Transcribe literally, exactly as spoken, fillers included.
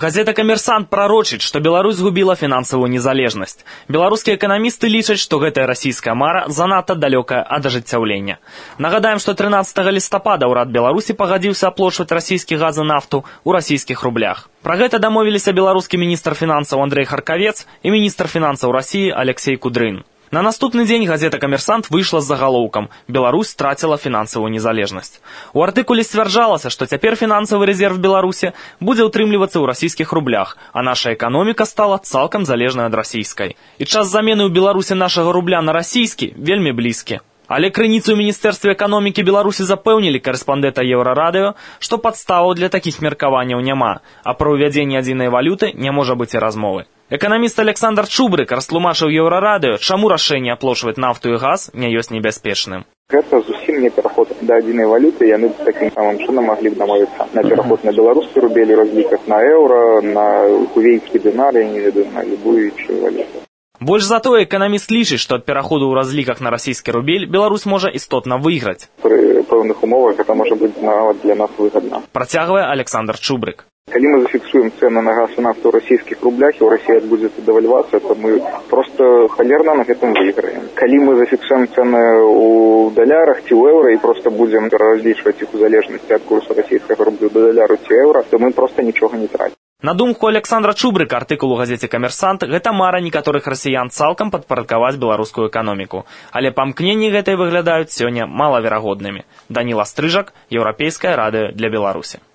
Газета «Камерсант» прарочыць, што Беларусь згубіла фінансавую незалежнасць. Беларускія эканамісты лічаць, што гэтая расійская мара занадта далёкая ад ажыццяўлення. Нагадаем, што трынаццатага лістапада ўрад Беларусі пагадзіўся аплочваць расійскі газ і нафту ў расійскіх рублях. Пра гэта дамовіліся беларускі міністр фінансаў Андрэй Харкавец і міністр фінансаў Расіі Алексей Кудрын. На наступны дзень газета «Камерсант» выйшла з загалоўкам «Беларусь страціла фінансавую незалежнасць». У артыкуле сцвярджалася, што цяпер фінансавы рэзерв Беларусі будзе ўтрымлівацца ў расійскіх рублях, а наша эканоміка стала цалкам залежнай ад расійскай. І час замены ў Беларусі нашага рубля на расійскі вельмі блізкі. Але крыніцы ў Міністэрстве эканомікі Беларусі запэўнілі карэспандэнта Еўрарадыё, што падставаў для такіх меркаванняў няма, а пра ўвядзенне адзінай валюты не можа быць і размовы. Эканаміст Александр Чубрык растлумачыў Еўрарадыё, чаму рашэнне аплочваць нафту і газ не ёсць небяспечным. Гэта зусім не пераход да адзінай валюты, яны такім самым чынам маглі б дамовіцца на пераход на беларускі рубель, разліках на еўра, на кувейцкі дынар, я не ведаю, на любую іншую валюту. Больш за тое, эканаміст лічыць, што ад пераходу ў разліках на расійскі рубель Беларусь можа істотна выйграць. Пры пэўных умовах гэта можа быць нават для нас выгадна. Працягвае Александр Чубрык. Калі мы зафіксуем цены на газ і нафту ў расійскіх рублях, і ў Расіі адбудзецца дэвальвацыя, то мы проста халерна на гэтым выйграем. Калі мы зафіксуем цены ў далярах ці ў еўра і проста будзем пераразлічваць іх у залежнасці ад курсу расійскага рублю да даляру ці еўра, то мы проста нічога не трацім. На думку Александра Чубрыка, артыкул у газеце «Камерсант» гэта мара некаторых расіян цалкам падпарадкаваць беларускую эканоміку. Але памкненні гэтай выглядаюць сёння малаверагоднымі. Даніла Стрыжак, Еўрапейскае радыё для Беларусі.